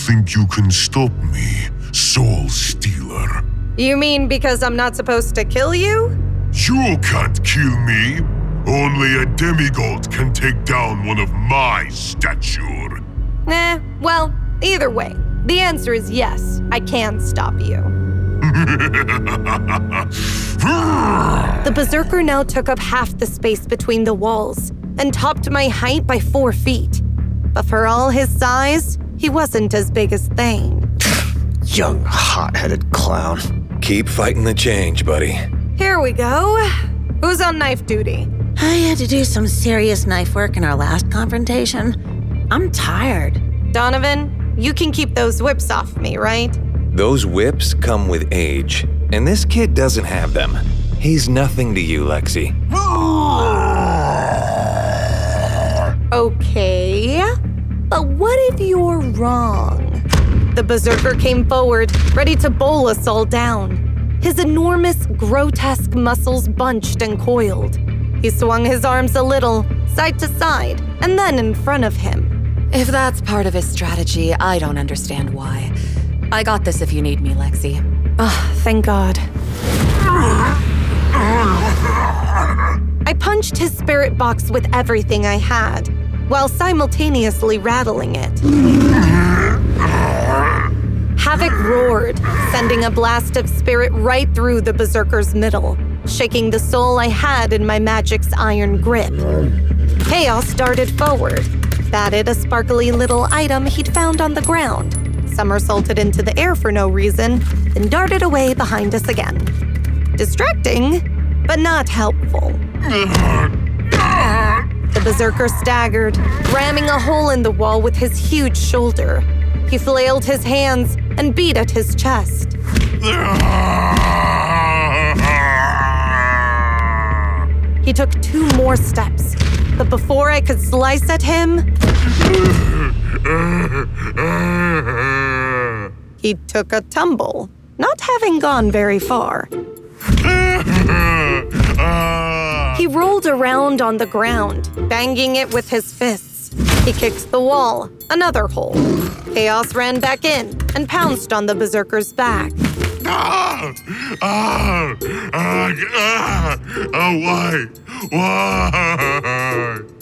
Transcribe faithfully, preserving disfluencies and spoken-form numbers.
think you can stop me, Soul Stealer? You mean because I'm not supposed to kill you? You can't kill me. Only a demigod can take down one of my stature. Nah, well, either way, the answer is yes, I can stop you. The Berserker now took up half the space between the walls and topped my height by four feet. But for all his size, he wasn't as big as Thane. Young, hot-headed clown. Keep fighting the change, buddy. Here we go. Who's on knife duty? I had to do some serious knife work in our last confrontation. I'm tired. Donovan, you can keep those whips off me, right? Those whips come with age, and this kid doesn't have them. He's nothing to you, Lexi. Okay, but what if you're wrong? The Berserker came forward, ready to bowl us all down. His enormous, grotesque muscles bunched and coiled. He swung his arms a little, side to side, and then in front of him. If that's part of his strategy, I don't understand why. I got this if you need me, Lexi. Oh, thank God. I punched his spirit box with everything I had, while simultaneously rattling it. Havoc roared, sending a blast of spirit right through the Berserker's middle, shaking the soul I had in my magic's iron grip. Chaos darted forward, batted a sparkly little item he'd found on the ground, somersaulted into the air for no reason, then darted away behind us again. Distracting, but not helpful. The Berserker staggered, ramming a hole in the wall with his huge shoulder. He flailed his hands and beat at his chest. He took two more steps, but before I could slice at him, he took a tumble, not having gone very far. He rolled around on the ground, banging it with his fists. He kicked the wall, another hole. Chaos ran back in and pounced on the Berserker's back. Ah! Ah! Ah! Ah! Ah! Why? Why?